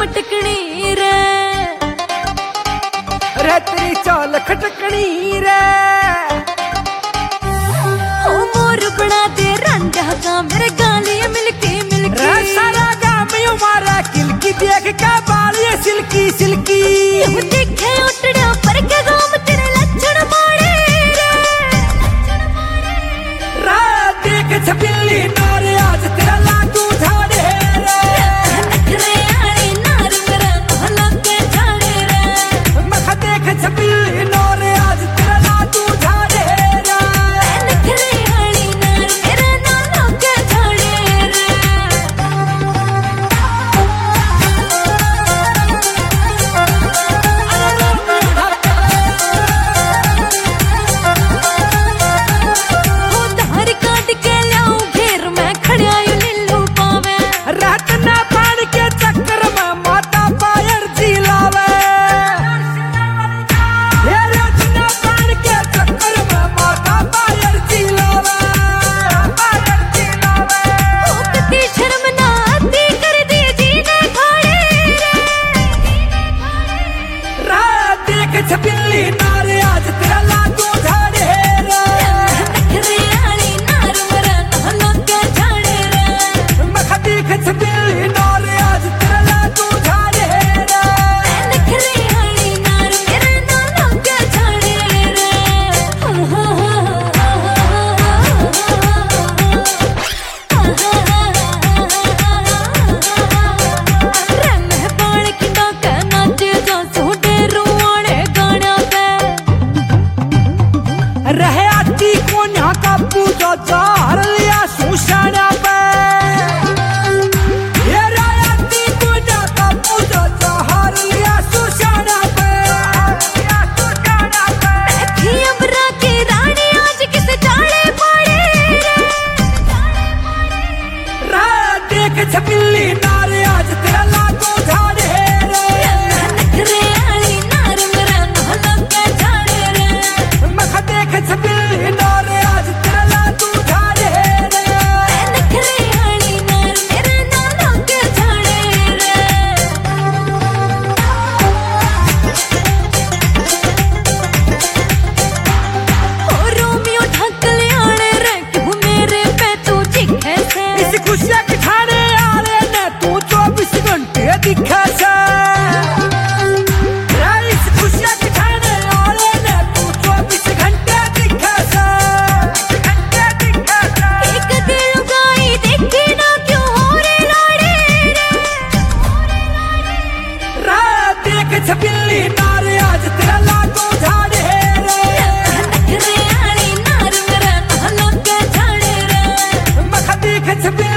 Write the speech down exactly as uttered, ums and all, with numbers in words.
मटकनी रे, रे तेरी चाल खटकनी रे। ओ मोर बना दे रंडा का मेरे गाली मिलके मिलके, रे सारा गाँव में मारा किलकी देख के बाल ये सिल्की सिल्की। देखे उठड़ा पर के गाँव तेरे लक्षण मारे रे, रा देख छबिल्ली नारे आज तेरा लागू झाड़े रे। नखरे आड़ी नार मेरा नहला के झाड़े रे, मखा देख छबिल्ली नारे आज तेरा लागू झाड़े रे। नखरे आड़ी नार मेरा नहला के झाड़े रे। ओ धार काट के लाऊं घेर मैं खड़िया यू नीलू पावे, रात ना पान के चक्कर में माता पायर जिलावे। ये रात ना पान के चक्कर में माता पायर जिलावे, पायर जिलावे। ओ कती शर्म ना आती कर दी जीने खाड़े रे, रात देख छबिल्ली नारे आज तेरा लागू झाड़े रे। नखरे आड़ी नार मेरा नहला के झाड़े रे, मखा देख छबिल्ली नारे आज तेरा लागू झाड़े रे। नखरे आड़ी नार मेरा नहला के झाड़े रे। रे मैं बाण की डाका नाचे जा सोडे रुआने गाना पे, रहे आती को यहाँ का पूजो जार लिया सुशाना पे। ये रहे आती को यहाँ का पूजो जार लिया सुशाना पे, लिया सुशाना पे। थी अमरा की रानी आज किस जाड़े पड़े रे, रात देख छबिल्ली नारे आज तेरा लागू झाड़े रे। नखरे आड़ी नार मेरा नहला के झाड़े रे, मखा देख छबिल्ली नारे आज तेरा लागू झाड़े रे। नखरे आड़ी नार मेरा नहला के झाड़े रे। ओ रोमियो ढक ले आने रे क्यों मेरे पे तू चिखे से, इस खुशियाँ के ठाणे आले ने तू चौबीस घंटे दिखा से। रे इस खुशियाँ के ठाणे आले ने तू चौबीस घंटे दिखा से, घंटे दिखा से। एक दिल गाई देखी ना क्यों हो रे लाड़े रे, रात देख छबिल्ली नारे आज तेरा लागू झाड़े रे। नखरे आड़ी नार मेरा नहला के झाड़े रे, मखा देख छबिल्ली